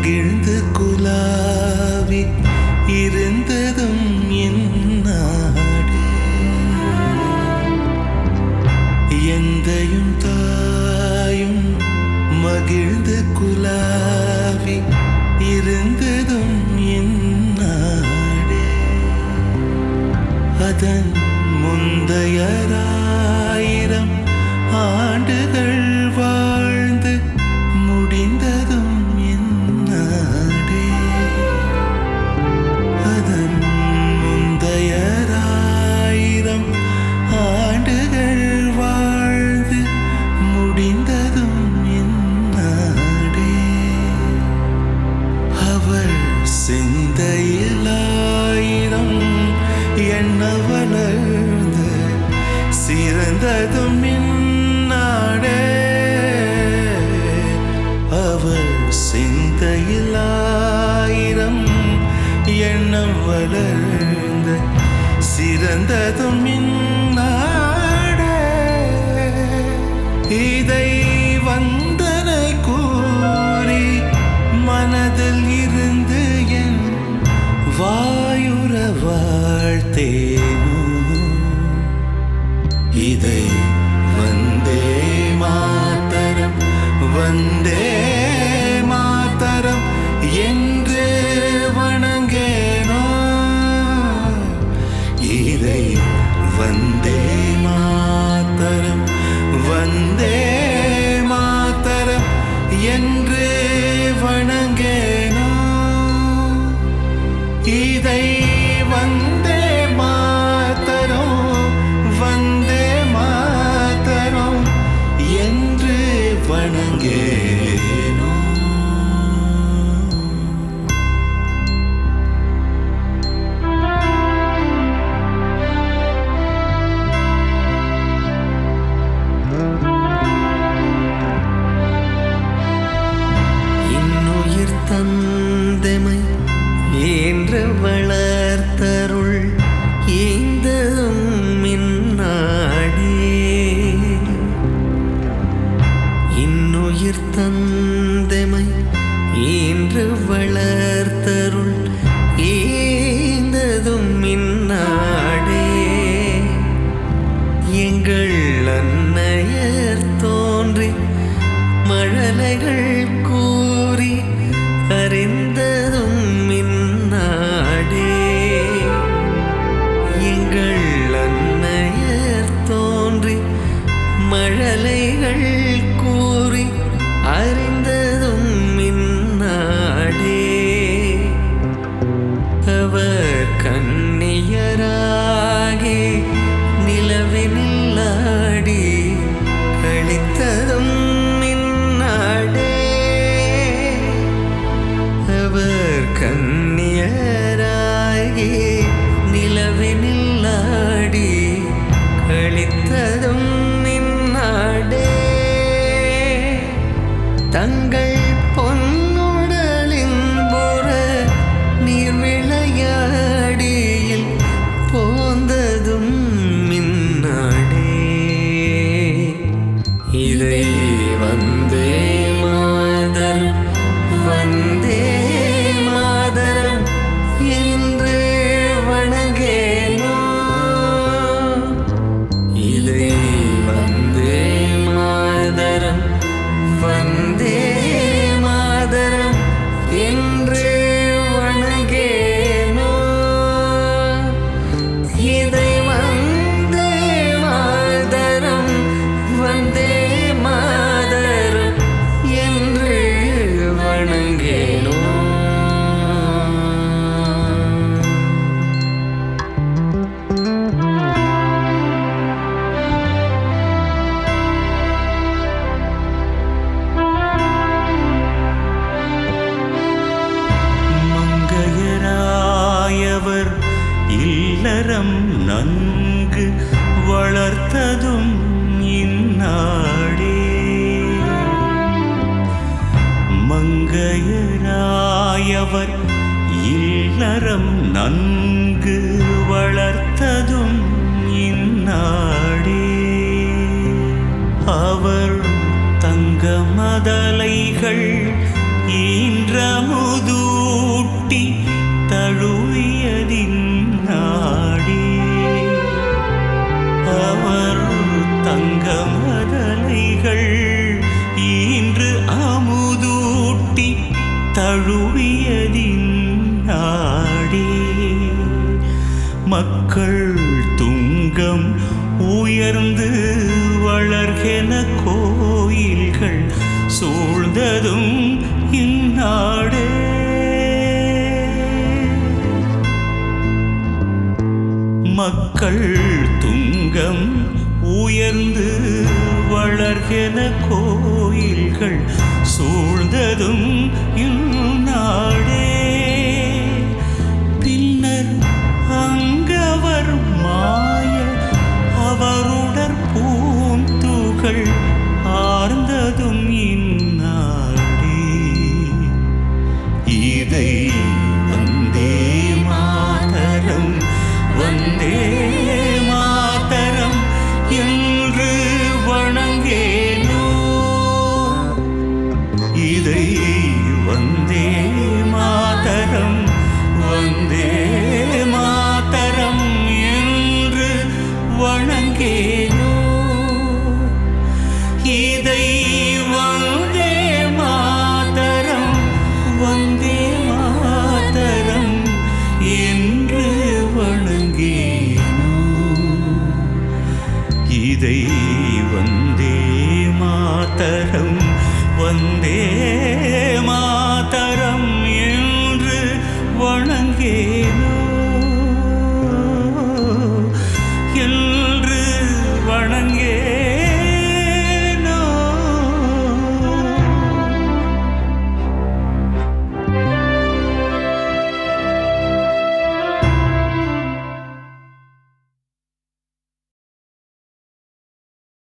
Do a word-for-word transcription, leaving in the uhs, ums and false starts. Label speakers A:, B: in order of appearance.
A: மகிழ்ந்து குலாவி இருந்ததும் என் நாடே. எந்தையும் தாயும் மகிழ்ந்து குலாவி இருந்ததும் என் நாடே. அதன் முந்தையராயிரம் ஆண்டுகள் வாழ்ந்து முடிந்ததும் என் நாடே. அதன் முந்தையராயிரம் ஆண்டுகள் வாழ்ந்து முடிந்ததும் என் நாடே. அவள் சிந்தையிலாயிரம் எண்ண வளர்ந்து சிறந்ததும் என் நாடே. அவள் சிந்தையிலாயிரம் எண்ணம் வளர்ந்து சிறந்ததும் என் நாடே. இதை வந்தனை கூறி மனதில் இருந்து என் வாயுற வாழ்த்தேனோ. இதை வந்தே மாதரம் வந்தே மாதரம் என்று வணங்கேனோ. இதை வந்தே மாதரம் வந்தே மாதரம் என்று வணங்கேனோ. இதை வந்தே மாதரம் வந்தே மாதரம் என்று வணங்கேனோ. இன்னுயிர் தந்தமை என்று வளர்த்தருள் ஏந்ததும் மின்னாடே. இன்னுயிர் தந்தமை என்று வளர்த்தருள் ஏந்ததும் மின்னாடே. எங்கள் அன்னையர் தோன்றி மழலைகள் கூறி அறிந்ததும் மின்னாடே. எங்கள் அன்னையர் தோன்றி மழலைகள் கூறி அறிந்ததும் மின்னாடே. அவர் கன்னியராகி நிலவினில் ஆடி கழித்ததும் மின்னாடே. அவர் கன்னியராகி நிலவினில் ஆடி கழித்ததும் மின்னாடே. தங்கள் பொன்னுடலின் புற நீர் விளையாடியில் போந்ததும் மின்னாடே. இதை வந்தே மாதரம் வந்தே மாதரம் என்று வணங்கேனோ. இதை வந்தே மாதரம் வந்தே மாதரம் என்று வணங்கேனோ. இதை வந்தே மாதரம் வந்தே மாதரம் என்று வணங்கேனோ. மங்கையராயவர் இல்லறம் நன்கு வளர்த்ததும் இந்நாடே. மங்கையராயவர் இல்லறம் நன்கு வளர்த்ததும் இந்நாடே. அவர் தங்க மதலைகள் ஈன்றமுதூட்டி தழுவியதின் நாடே அவர் தங்க மதலைகள் ஈன்று அமுதூட்டி தழுவியதின் நாடே மக்கள் துங்கம் உயர்ந்து வளர்கென கோயில்கள் சூழ்ந்ததும் இந்நாடே மக்கள் துங்கம் உயர்ந்து வளர்கென கோயில்கள் சூழ்ந்ததும் இந்நாடே பின்னர் அங்கவர் மாய அவருடற் பூந்துகள் ஆர்ந்ததும் இந்நாடே இதை வந்தே மாதரம் வந்தே மாதரம் என்று வணங்கேனோ இதை வந்தே மாதரம் வந்தே